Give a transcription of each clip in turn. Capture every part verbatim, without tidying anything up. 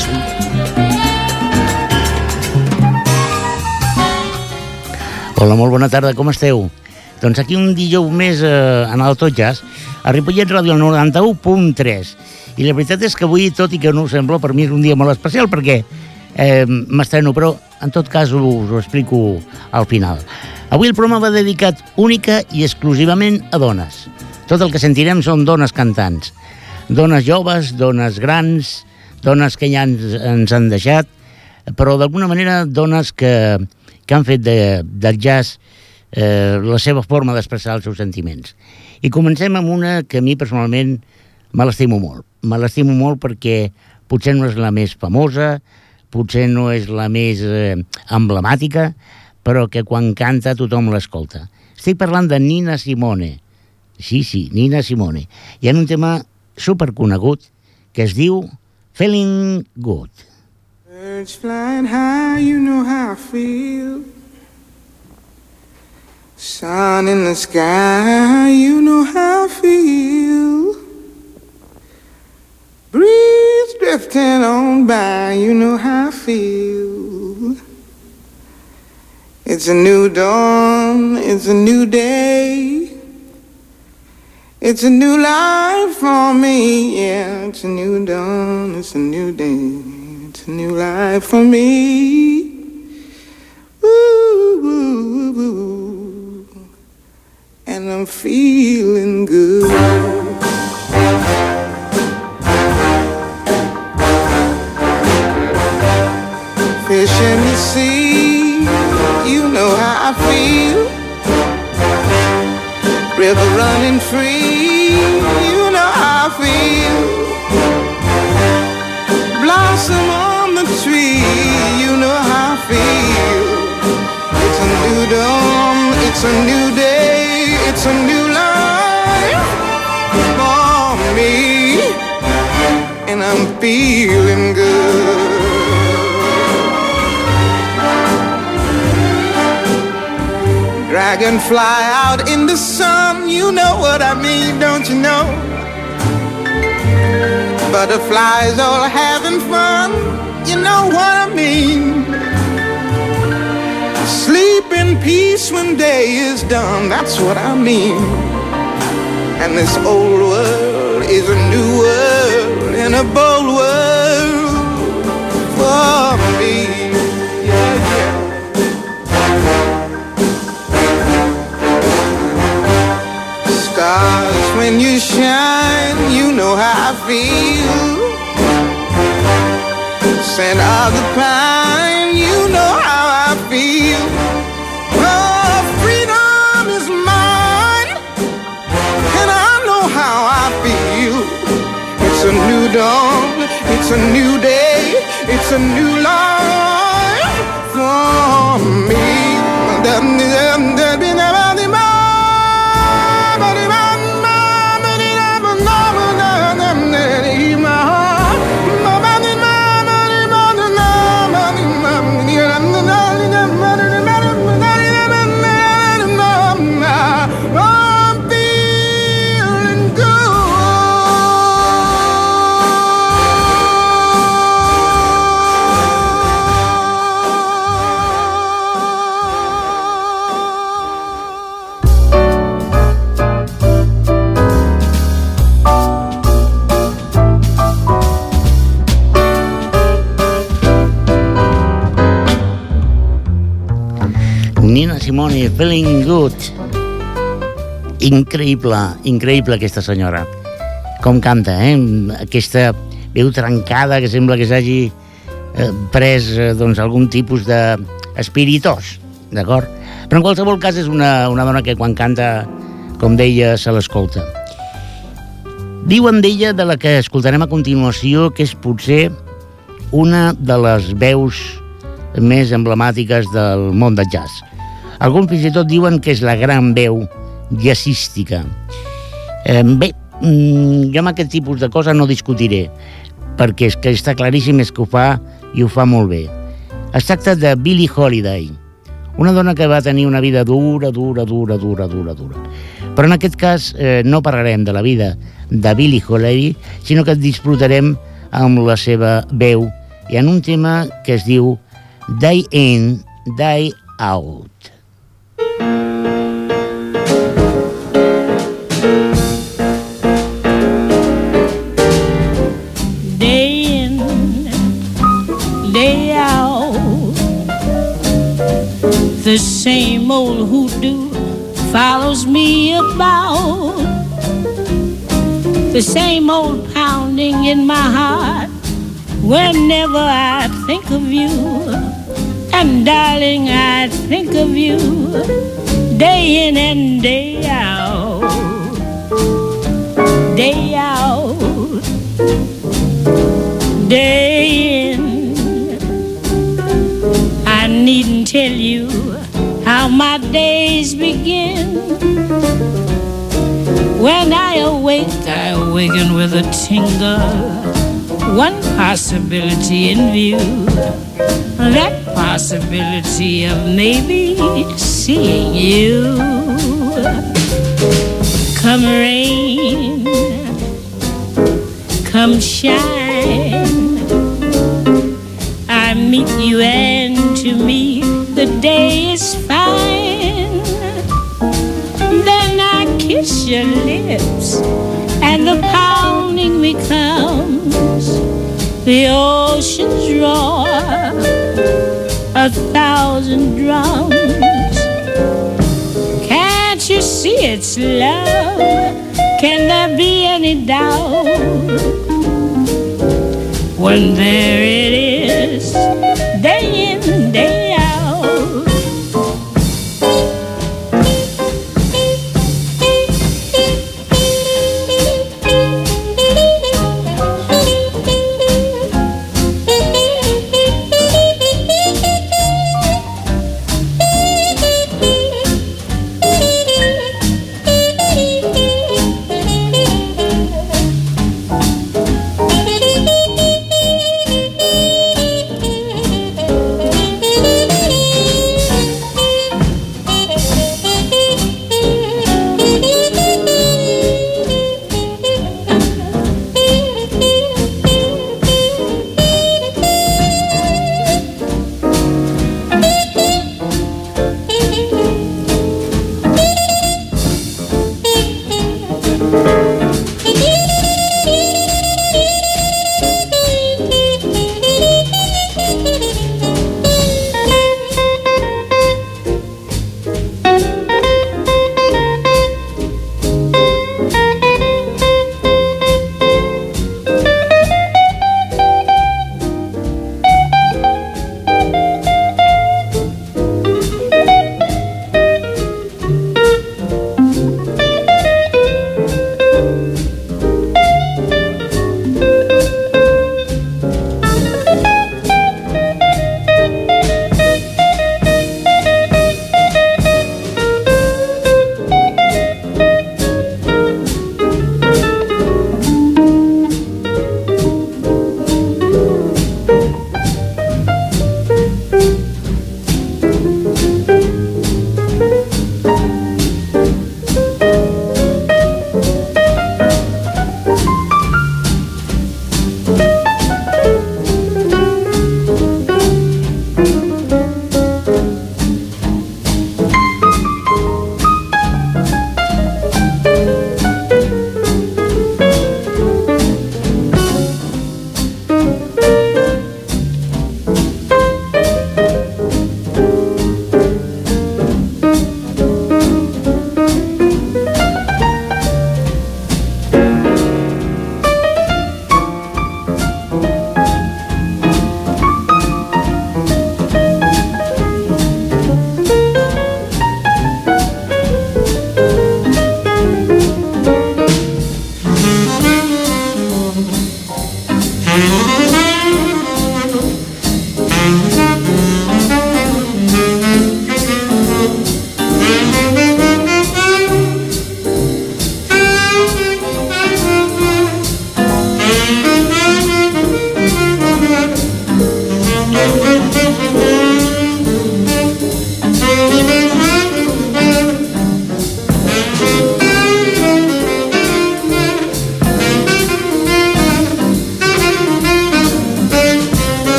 Hola, molt bona tarda, com esteu? Doncs aquí un dijous més eh, en el Tot Jazz, a Ripollet Ràdio noranta-u punt tres. I la veritat és que avui, tot i que no ho sembla, per mi és un dia molt especial perquè eh, m'estreno, però en tot cas us ho explico al final. Avui el programa va dedicat única i exclusivament a dones. Tot el que sentirem són dones cantants. Dones joves, dones grans, dones que ja ens, ens han deixat, però d'alguna manera dones que... que han fet de, del jazz eh, la seva forma d'expressar els seus sentiments. I comencem amb una que a mi personalment me l'estimo molt. Me l'estimo molt perquè potser no és la més famosa, potser no és la més eh, emblemàtica, però que quan canta tothom l'escolta. Estic parlant de Nina Simone. Sí, sí, Nina Simone. Hi ha un tema superconegut que es diu Feeling Good. Birds flying high, you know how I feel. Sun in the sky, you know how I feel. Breeze drifting on by, you know how I feel. It's a new dawn, it's a new day. It's a new life for me, yeah. It's a new dawn, it's a new day. It's a new life for me. Ooh, ooh, ooh. And I'm feeling good. Fish in the sea, you know how I feel. River running free, you know how I feel. Blossom on the tree, you know how I feel. It's a new dawn, it's a new day, it's a new life for me, and I'm feeling good. Dragonfly out in the sun, you know what I mean, don't you know? Butterflies all having fun, you know what I mean. Sleep in peace when day is done, that's what I mean. And this old world is a new world and a bold world for me. Yeah, yeah. Stars, when you shine, you know how I feel. Scent of the pine, you know how I feel. Oh, freedom is mine, and I know how I feel. It's a new dawn, it's a new day, it's a new life for me. Nina Simone, Feeling Good. Increïble, increïble aquesta senyora. Com canta, eh? Aquesta veu trencada que sembla que s'hagi eh, pres eh, doncs, algun tipus d'espiritós, d'acord? Però en qualsevol cas és una, una dona que quan canta, com deia, se l'escolta. Diuen d'ella, de la que escoltarem a continuació, que és potser una de les veus més emblemàtiques del món del jazz. Alguns fins i tot diuen que és la gran veu jazzística. Eh, bé, jo amb aquest tipus de cosa no discutiré, perquè és que està claríssim és que ho fa i ho fa molt bé. Es tracta de Billie Holiday, una dona que va tenir una vida dura, dura, dura, dura, dura, dura. Però en aquest cas eh, no parlarem de la vida de Billie Holiday, sinó que disfrutarem amb la seva veu i en un tema que es diu Day In, Day Out. Day in, day out, the same old hoodoo follows me about. The same old pounding in my heart whenever I think of you. And darling, I think of you day in and day out. Day out, day in. I needn't tell you how my days begin. When I awake, I awaken with a tingle. One possibility in view, that possibility of maybe seeing you. Come rain, come shine, I meet you and to me the day is fine. Then I kiss your lips and the pounding becomes the ocean's roar, a thousand drums. Can't you see it's love? Can there be any doubt? When there it is, day in, day out.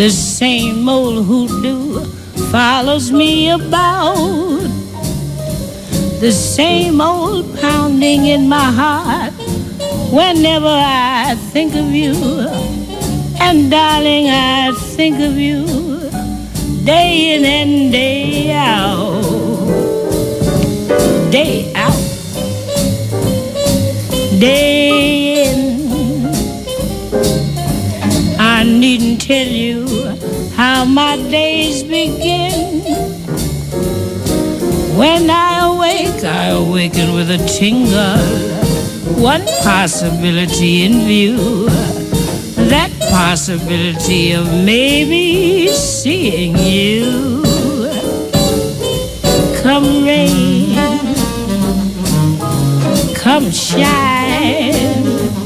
The same old hoodoo follows me about. The same old pounding in my heart whenever I think of you. And darling, I think of you day in and day out. Day out. Day in. I needn't tell you how my days begin. When I awake, I awaken with a tingle. One possibility in view, that possibility of maybe seeing you. Come rain, come shine,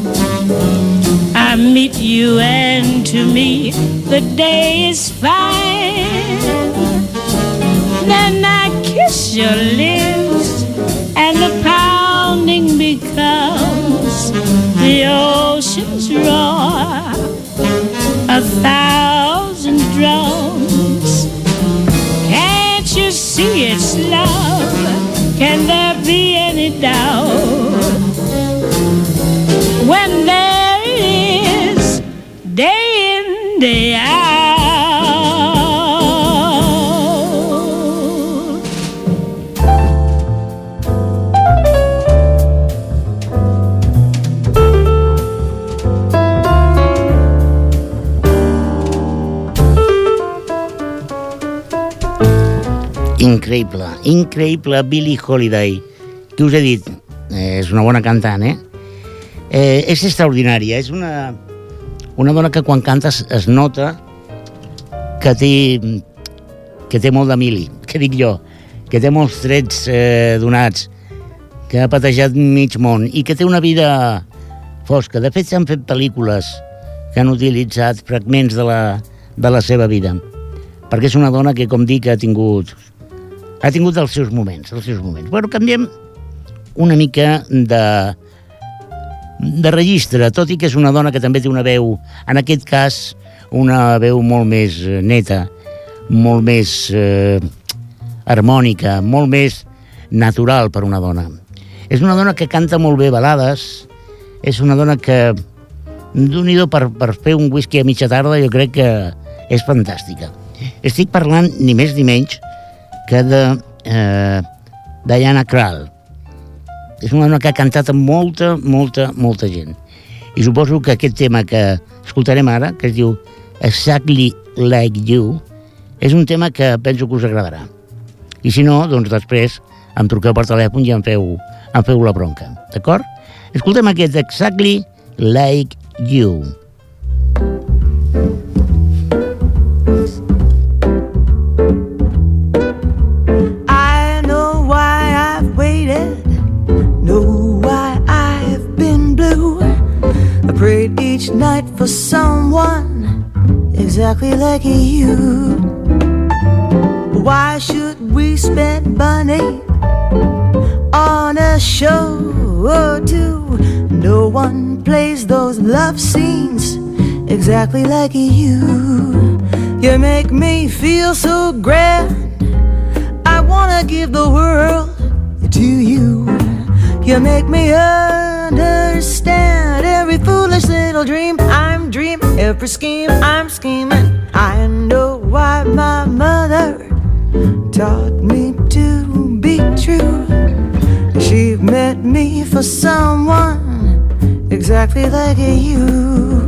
I meet you and to me the day is fine. Then I kiss your lips and the pounding becomes the ocean's roar, a thousand drums. Can't you see it's love? Can there be any doubt? When there it is, day in, day out. Increïble, increïble Billie Holiday. Què us he dit? Eh, és una bona cantant, eh? eh és extraordinària, és una, una dona que quan cantes es nota que té, que té molt de mili, què dic jo, que té molts trets eh, donats, que ha patejat mig món i que té una vida fosca. De fet, s'han fet pel·lícules que han utilitzat fragments de la, de la seva vida, perquè és una dona que, com dic, ha tingut ha tingut els seus moments, els seus moments. Bueno, canviem una mica de, de registre, tot i que és una dona que també té una veu, en aquest cas, una veu molt més neta, molt més eh, harmònica, molt més natural per una dona. És una dona que canta molt bé balades, és una dona que, d'un-i-do, per, per fer un whisky a mitja tarda, jo crec que és fantàstica. Estic parlant ni més ni menys que de eh, Diana Krall. És una dona que ha cantat amb molta, molta, molta gent. I suposo que aquest tema que escoltarem ara, que es diu Exactly Like You, és un tema que penso que us agradarà. I si no, doncs després em truqueu per telèfon i em feu, em feu la bronca. D'acord? Escoltem aquest Exactly Like You. Prayed each night for someone exactly like you. Why should we spend money on a show or two? No one plays those love scenes exactly like you. You make me feel so grand, I wanna give the world to you. You make me understand every foolish little dream I'm dreaming, every scheme I'm scheming. I know why my mother taught me to be true. She meant me for someone exactly like you.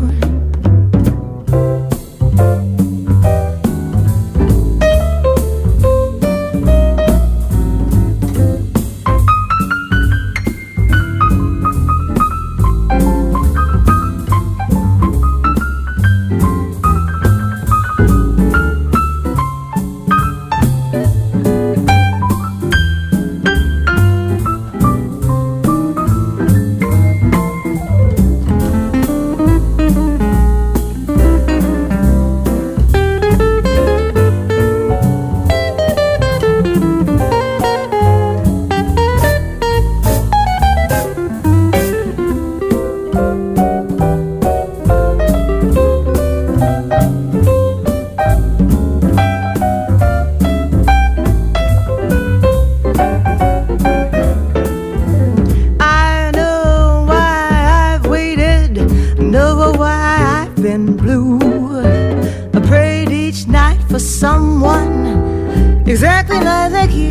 something blue. I prayed each night for someone exactly like you.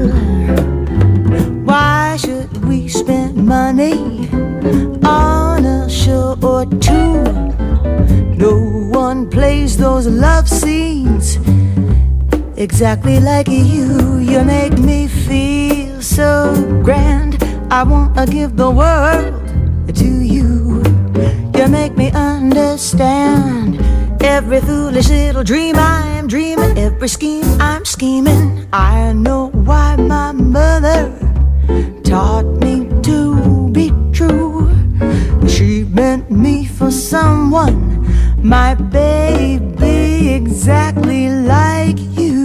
Why should we spend money on a show or two? No one plays those love scenes exactly like you. You make me feel so grand, I wanna give the world to you. You make me understand every foolish little dream I am dreaming, every scheme I'm scheming. I know why my mother taught me to be true. She meant me for someone, my baby, exactly like you.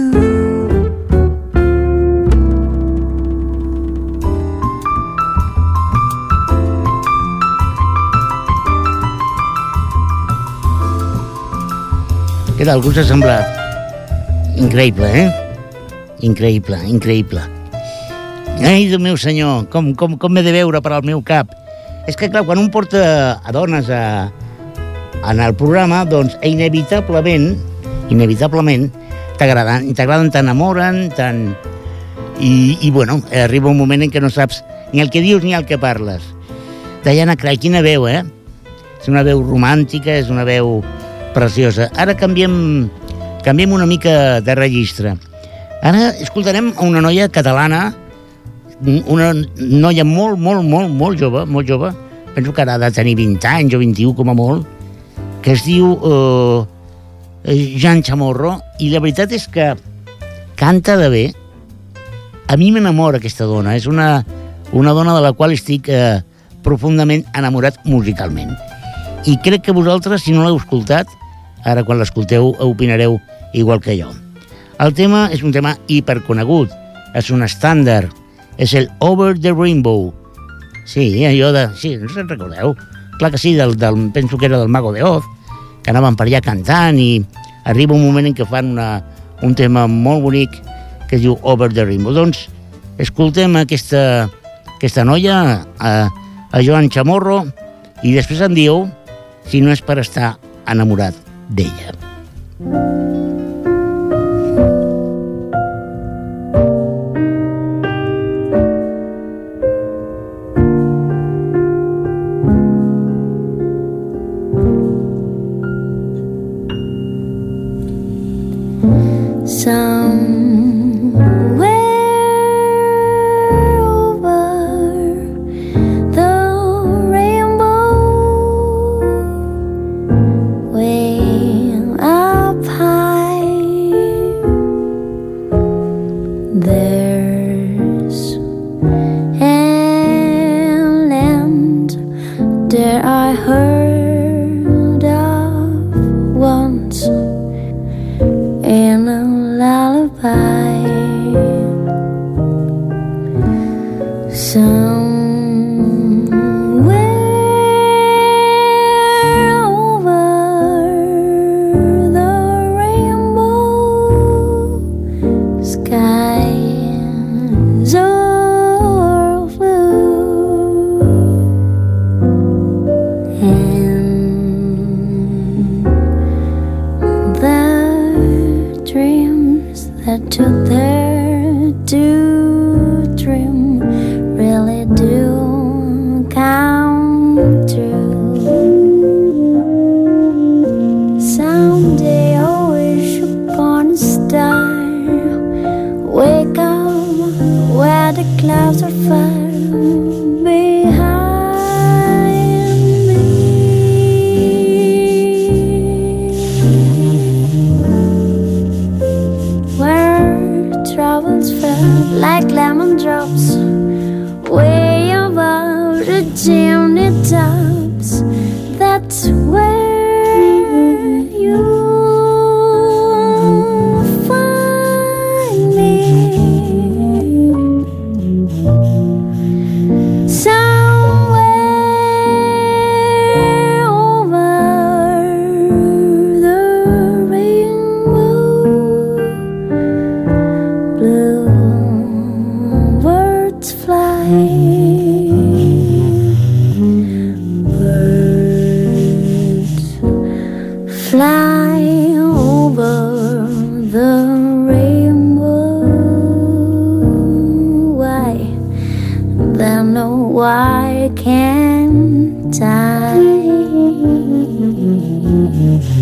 Què tal? Com s'ha semblat? Increïble, eh? Increïble, increïble. Ai, Déu meu senyor, com, com, com m'he de veure per al meu cap? És que, clar, quan un porta a dones a, en el programa, doncs, inevitablement, inevitablement, t'agraden, t'agraden, t'enamoren, tant... I, I, bueno, arriba un moment en què no saps ni el que dius ni el que parles. Diana Krall, quina veu, eh? És una veu romàntica, és una veu preciosa. Ara canviem, canviem una mica de registre. Ara escoltarem una noia catalana, una noia molt, molt, molt, molt jove, molt jove, penso que ara ha de tenir vint anys o vint-i-u com a molt, que es diu eh, Jean Chamorro, i la veritat és que canta de bé. A mi m'enamora aquesta dona, és una, una dona de la qual estic eh, profundament enamorat musicalment. I crec que vosaltres, si no l'heu escoltat, ara quan l'escolteu opinareu igual que jo. El tema és un tema hiperconegut, és un estàndard, és el Over the Rainbow. Sí, allò de... Sí, no se'n recordeu? Clar que sí, del, del, penso que era del Mago de Oz, que anaven per allà cantant i arriba un moment en què fan una, un tema molt bonic que es diu Over the Rainbow. Doncs escoltem aquesta, aquesta noia, a, a Joan Chamorro, i després en diu si no és per estar enamorat d'ella.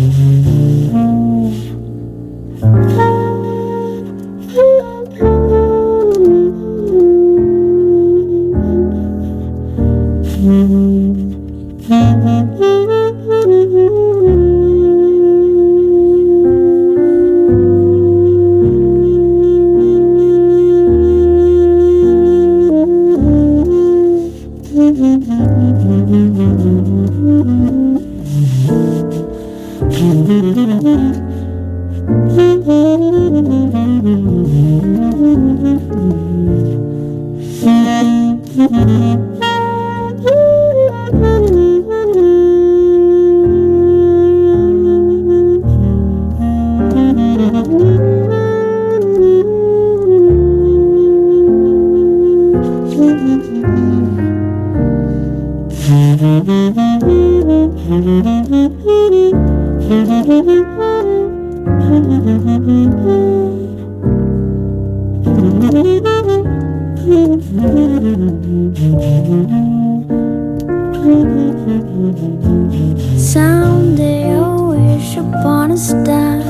Someday I'll wish upon a star.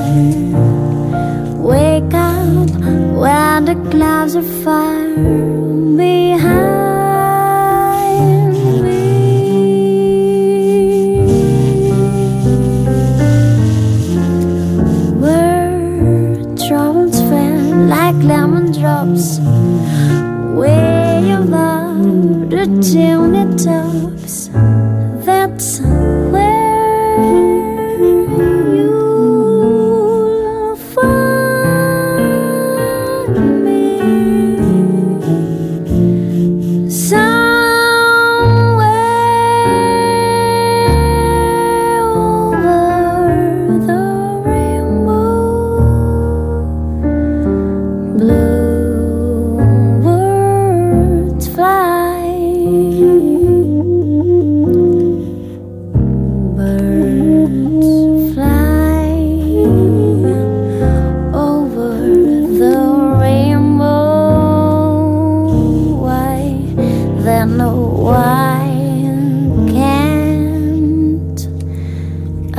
Wake up where the clouds are far behind me. Where troubles fell like lemon drops way above the chimney tops. That's where you'll find me. Somewhere over the rainbow, bluebirds fly. Birds fly over the rainbow. Why then why can't I?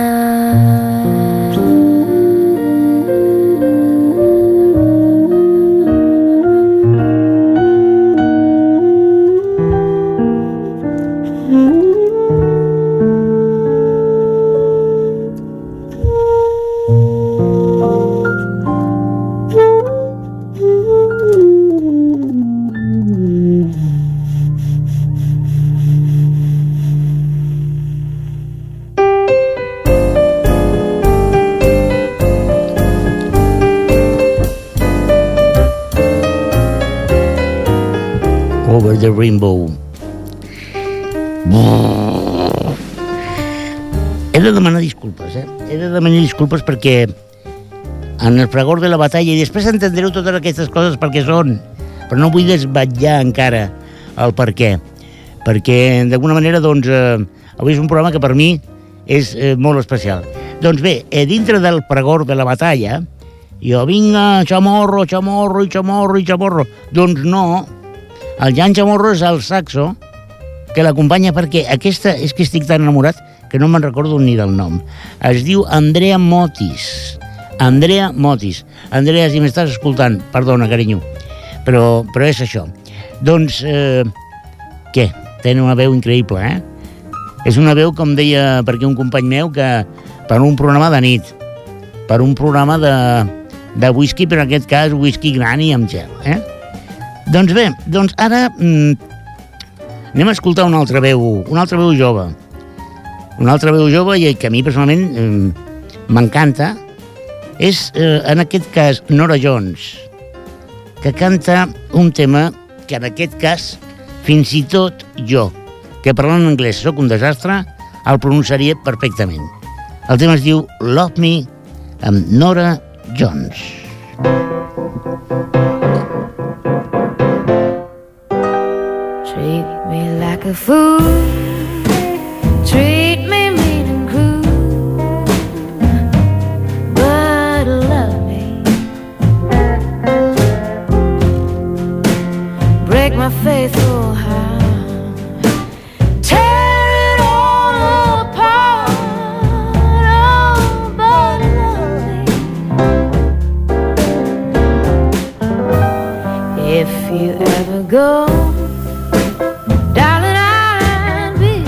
Over the Rainbow. He de demanar disculpes, eh? He de demanar disculpes perquè en el fragor de la batalla, i després entendreu totes aquestes coses perquè són, però no vull desvetllar encara el per què. Perquè, d'alguna manera, doncs, eh, avui és un programa que per mi és eh, molt especial. Doncs bé, eh, dintre del fragor de la batalla, jo vinga, chamorro, chamorro, i chamorro, i chamorro. Doncs no, el Jan Chamorro és el saxo que l'acompanya, perquè aquesta, és que estic tan enamorat que no me'n recordo ni del nom. Es diu Andrea Motis. Andrea Motis. Andrea, si m'estàs escoltant, perdona, carinyo, però, però és això. Doncs, eh, què? Tenen una veu increïble, eh? És una veu, com deia perquè un company meu, que per un programa de nit, per un programa de, de whisky, però en aquest cas whisky granny amb gel, eh? Doncs bé, doncs ara mm, anem a escoltar una altra veu, una altra veu jove. Una altra veu jove i que a mi personalment mm, m'encanta. És, eh, en aquest cas, Norah Jones, que canta un tema que en aquest cas, fins i tot jo, que parlant en anglès sóc un desastre, el pronunciaria perfectament. El tema es diu Love Me, amb Norah Jones. Treat me like a fool, treat me mean and cruel, but love me. Break my faith, oh how, tear it all apart, oh go, darling, I'd be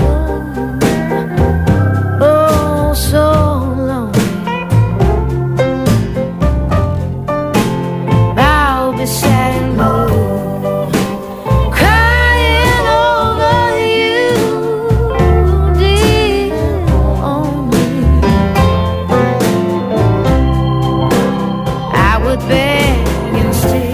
oh, oh so lonely. I'll be sad and blue, crying over you, dear, only. I would beg and steal.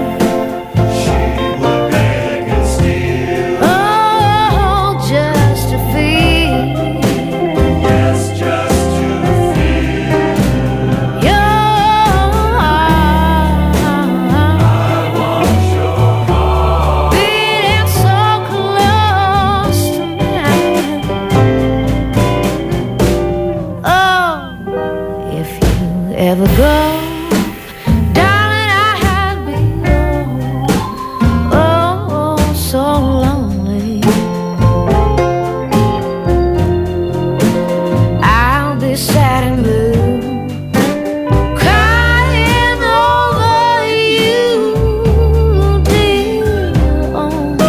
Ever go, darling, I'd be oh, oh, oh, so lonely. I'll be sad and blue, crying over you, dear, only.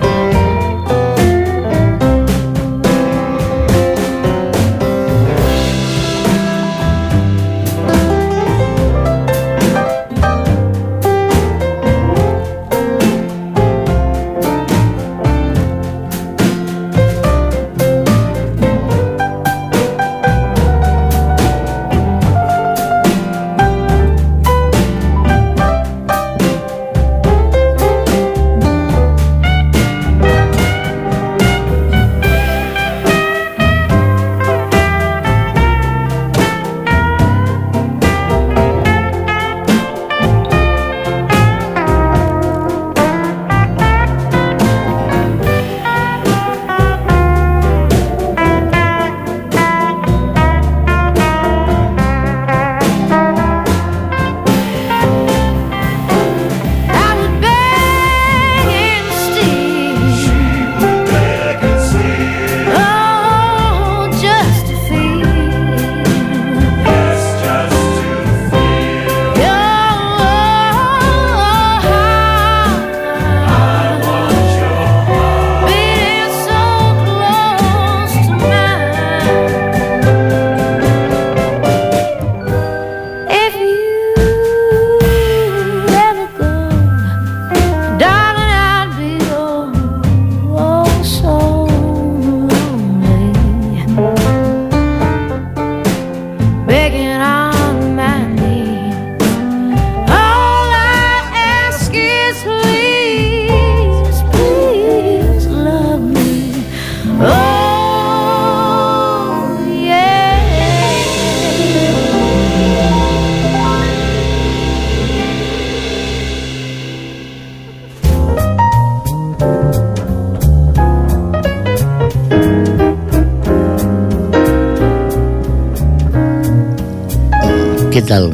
Què tal?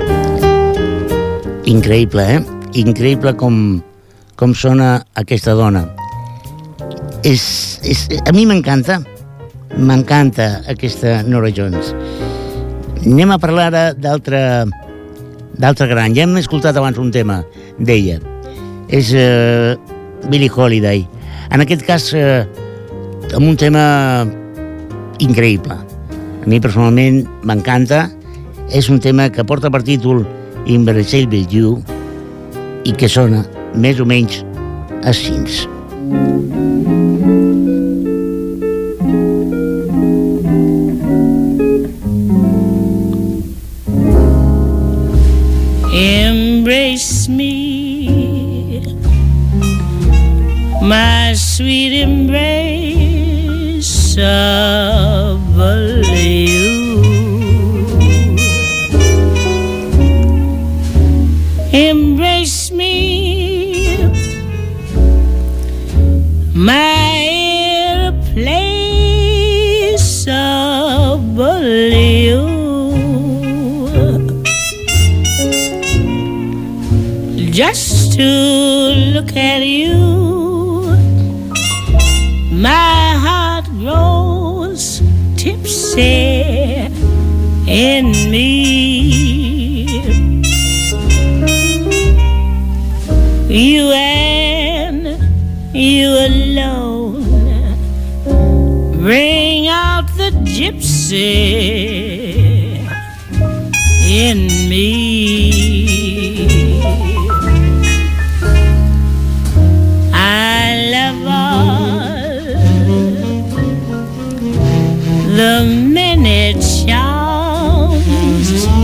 Increïble, eh? Increïble com, com sona aquesta dona. És, és, a mi m'encanta, m'encanta aquesta Norah Jones. Anem a parlar ara d'altra d'altra gran. Ja hem escoltat abans un tema d'ella. És uh, Billie Holiday. En aquest cas, uh, amb un tema increïble. A mi personalment m'encanta. És un tema que porta per títol Invisible You i que sona més o menys així. Embrace me, my sweet embrace of you. Embrace me, my place of you. Just to look at you, my heart grows tipsy in me. You and ecstasy in me. I love all the many charms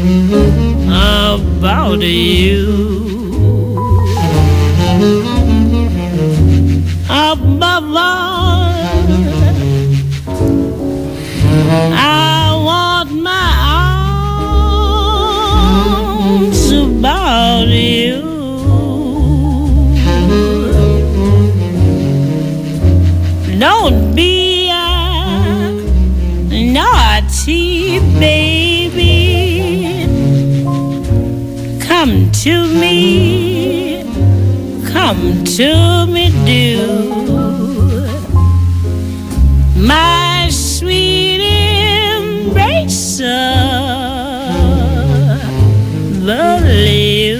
about you. Above all, I want my arms about you. Don't be a naughty baby. Come to me, come to me, do. My sweet embrace of you.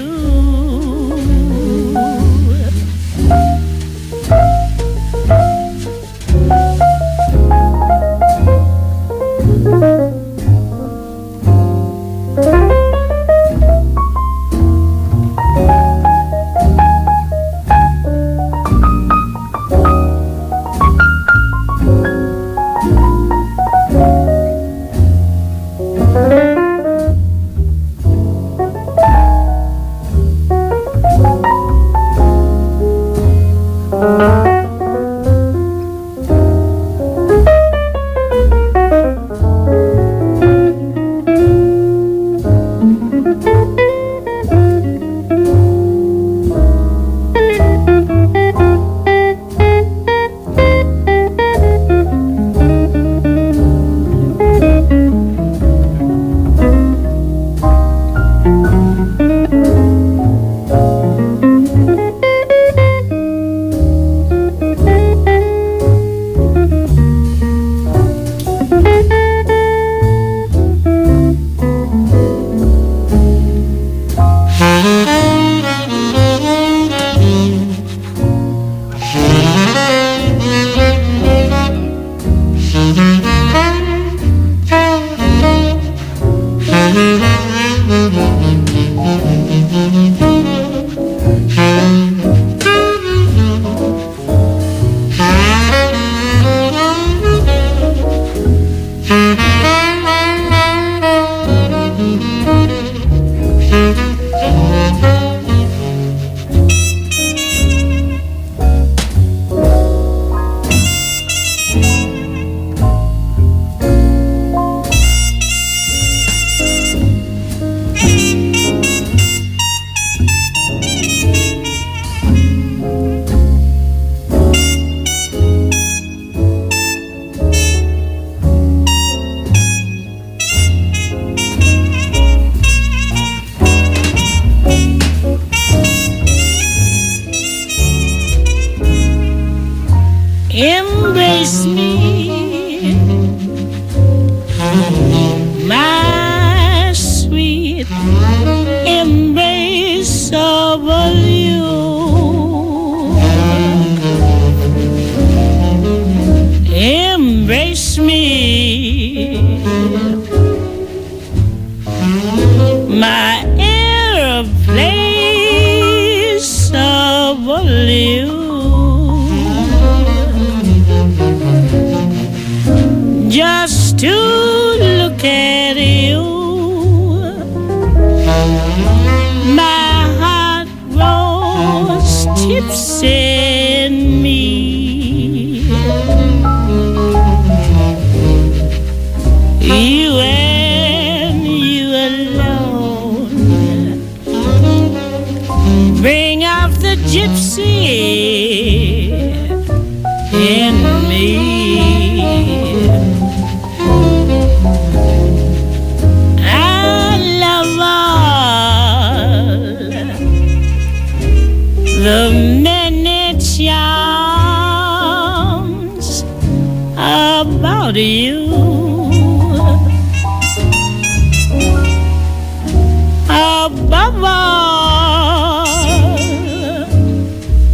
Embrace me, my sweet embrace of you. Embrace me, my airplanes of you. Just to look at you, my heart grows tipsy in me. You and you alone bring out the gypsy in me. The many charms about you, above all,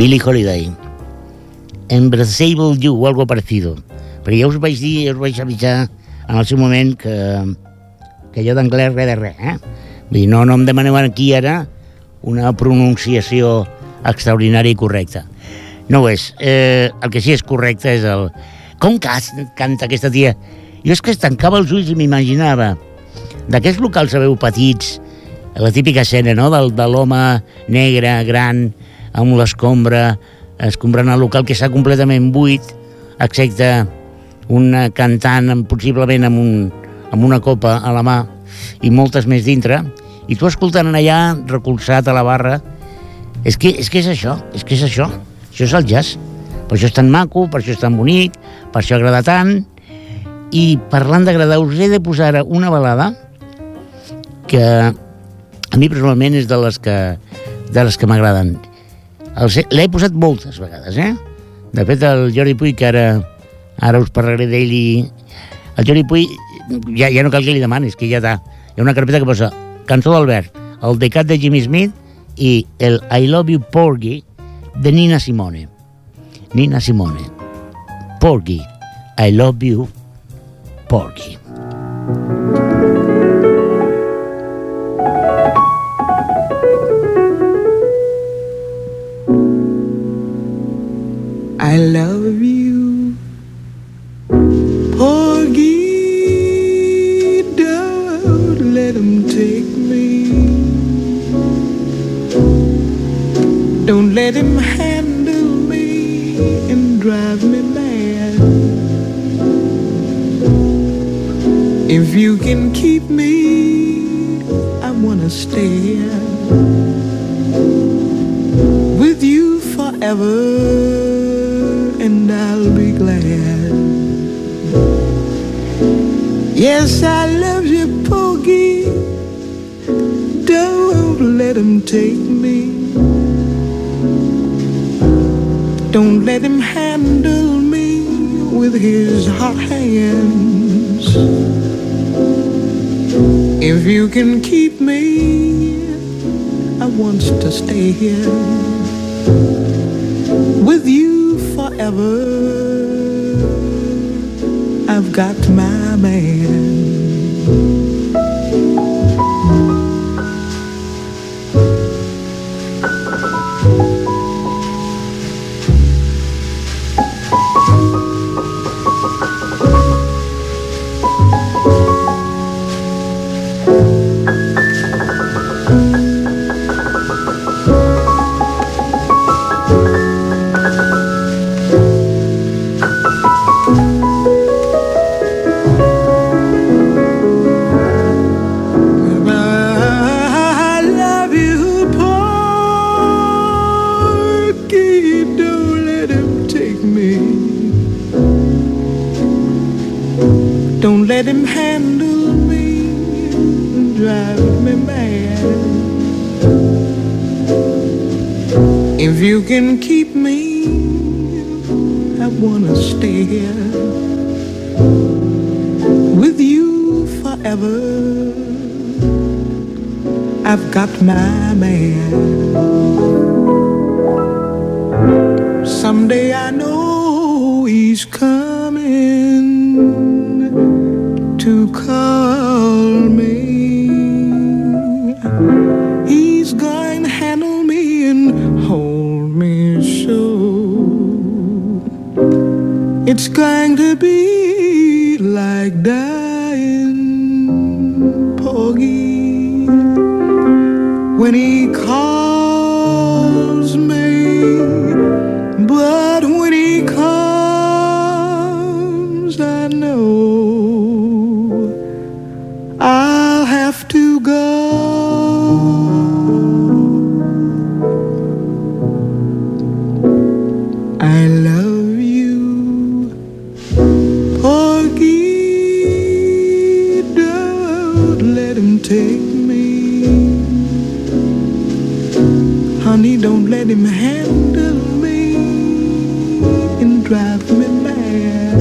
Billie Holiday, Embraceable You o algo parecido, perquè ja us vaig dir, ja us vaig avisar en el seu moment que, que jo d'anglès res de res, eh? Vull dir, no, no em demaneu aquí ara una pronunciació extraordinària i correcta. No ho és. Eh, el que sí és correcte és el... Com que canta aquesta tia? Jo és que es tancava els ulls i m'imaginava d'aquests locals, sabeu, petits, la típica escena, no?, del, de l'home negre, gran, amb l'escombra, escombrant el local que està completament buit, excepte una cantant, possiblement amb, un, amb una copa a la mà i moltes més dintre, i tu escoltant allà, recolzat a la barra. És que, és que és això, és que és això. Això és el jazz. Per això és tan maco, per això és tan bonic, per això agrada tant. I parlant d'agradar, us he de posar ara una balada que a mi personalment és de les que, de les que m'agraden. L'he posat moltes vegades, eh? De fet, el Jordi Puig, que ara, ara us parlaré d'ell, i el Jordi Puig ja, ja no cal que li demanis, que ja està. Hi ha una carpeta que posa cançó d'Albert, el Decat de Jimmy Smith i el I Love You Porgy de Nina Simone. Nina Simone. Porgy. I Love You Porgy. I love you, Porgy, don't let him take me. Don't let him handle me and drive me mad. If you can keep me, I wanna stay with you forever. And I'll be glad. Yes, I love you, Porgy. Don't let him take me. Don't let him handle me with his hot hands. If you can keep me, I want to stay here with you forever. I've got my man. Let him handle me and drive me mad. If you can keep me, I wanna stay here with you forever. I've got my man. Someday I know he's coming to call me. He's going to handle me and hold me so. It's going to be like dying, Porgy, when he calls me. But when he comes, I know I'll have to go. I love you, Porgy, don't let him take me. Honey, don't let him handle me and drive me mad.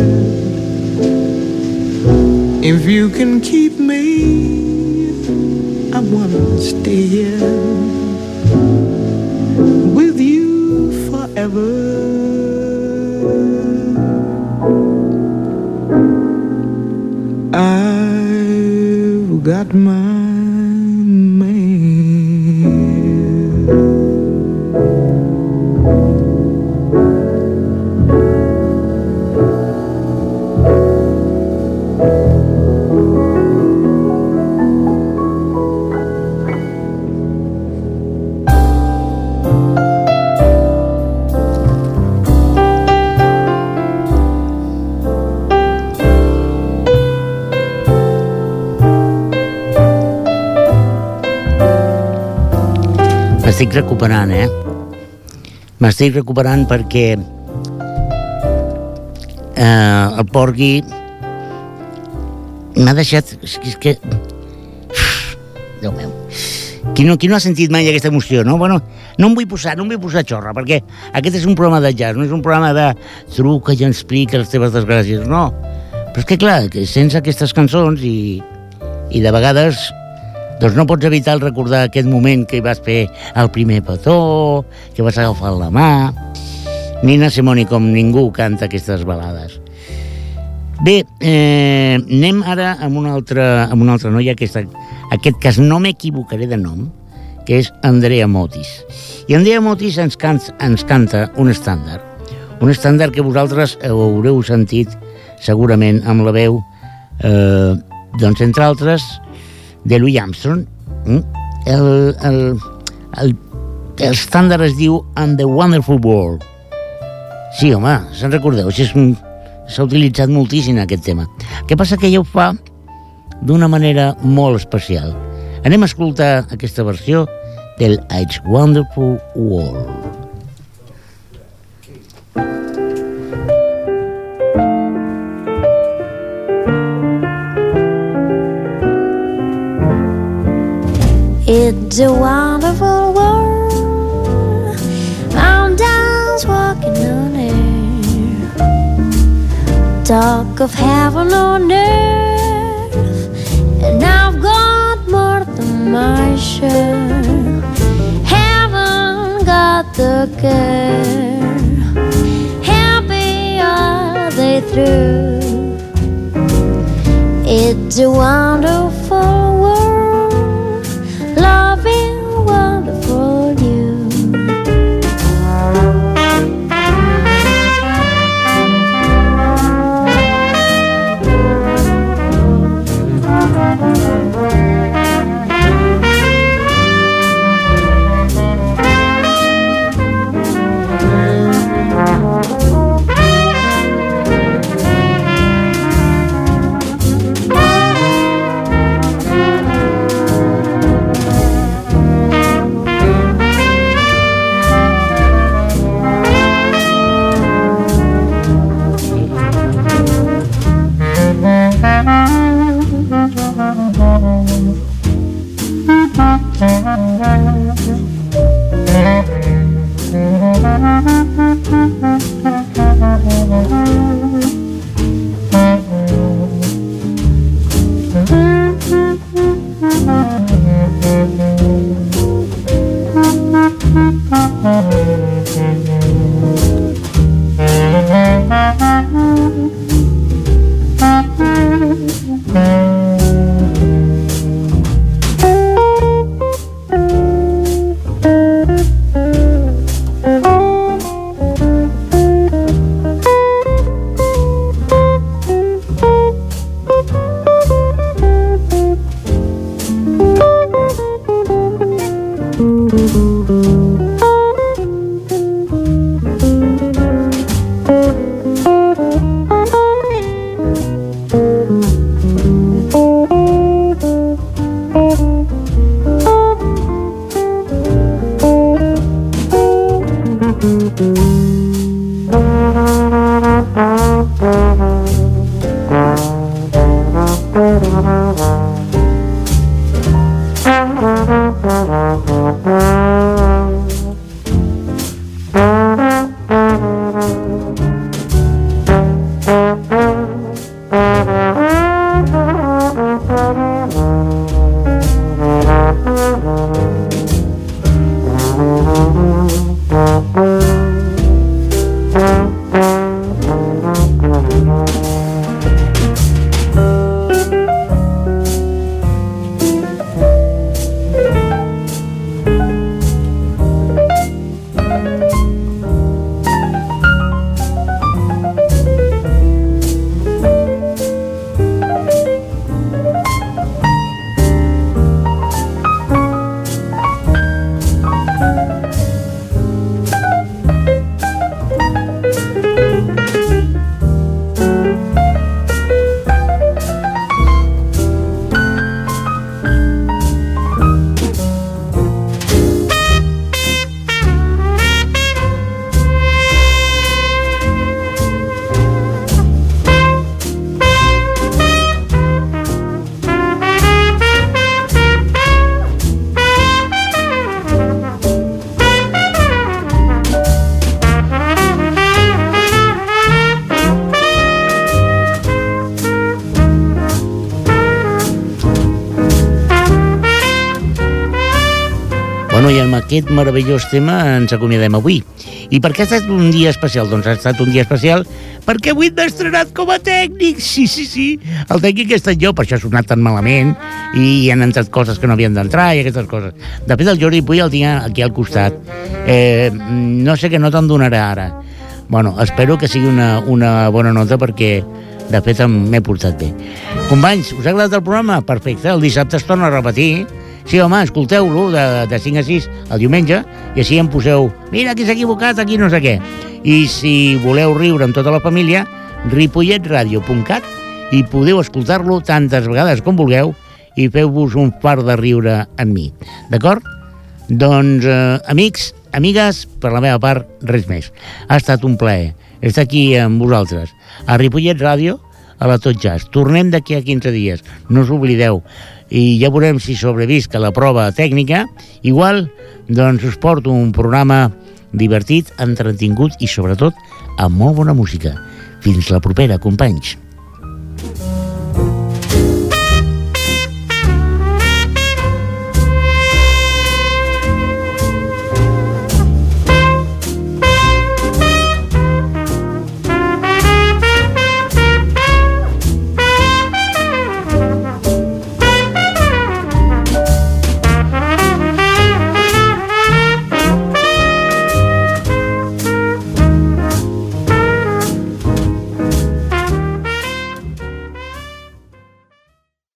If you can keep me, I wanna stay here with you forever. ever. I've got my man. M'estic recuperant, eh? M'estic recuperant perquè eh, el Porgy m'ha deixat... És que... És que... Déu meu. Qui no, qui no ha sentit mai aquesta emoció, no? Bueno, no em vull posar, no em vull posar xorra, perquè aquest és un programa de jazz, no és un programa de truca i explica les teves desgràcies, no. Però és que, clar, que sense aquestes cançons i, i de vegades... doncs no pots evitar el recordar aquest moment que vas fer el primer petó, que vas agafar la mà. Nina Simone, com ningú, canta aquestes balades. Bé, eh, anem ara amb una altra, amb una altra noia, aquesta, aquest cas no m'equivocaré de nom, que és Andrea Motis. I Andrea Motis ens, can, ens canta un estàndard. Un estàndard que vosaltres haureu sentit segurament amb la veu, eh, doncs entre altres, de Louis Armstrong. El, el, el, el estàndard es diu And the Wonderful World. Sí, home, se'n recordeu? S'ha utilitzat moltíssim aquest tema. El que passa que ella ho fa d'una manera molt especial. Anem a escoltar aquesta versió del It's Wonderful World. It's a wonderful world. I'm just walking on air. Talk of heaven on earth, and I've got more than my share. Haven't got the care. Happy are they through. It's a wonderful world, loving wonderful you. Bueno, i amb aquest meravellós tema ens acomiadem avui. I per què ha estat un dia especial? Doncs ha estat un dia especial perquè avui m'he estrenat com a tècnic. Sí, sí, sí. El tècnic he estat jo, per això ha sonat tan malament i hi han entrat coses que no havien d'entrar i aquestes coses. De fet, el Jordi Puy el tinc aquí al costat. Eh, no sé què nota em donarà ara. Bueno, espero que sigui una, una bona nota perquè, de fet, m'he portat bé. Companys, us ha agradat el programa? Perfecte. El dissabte es torna a repetir. Sí, home, escolteu-lo de, de cinc a sis el diumenge i així em poseu, mira, aquí s'ha equivocat, aquí no sé què. I si voleu riure amb tota la família, ripollet radio punt cat i podeu escoltar-lo tantes vegades com vulgueu i feu-vos un fart de riure amb mi. D'acord? Doncs, eh, amics, amigues, per la meva part, res més. Ha estat un plaer estar aquí amb vosaltres, a Ripollet Ràdio, a la Tot Jazz. Tornem d'aquí a quinze dies, no us oblideu. I ja veurem si sobrevisc a la prova tècnica. Igual, doncs us porto un programa divertit, entretingut i, sobretot, amb molt bona música. Fins la propera, companys.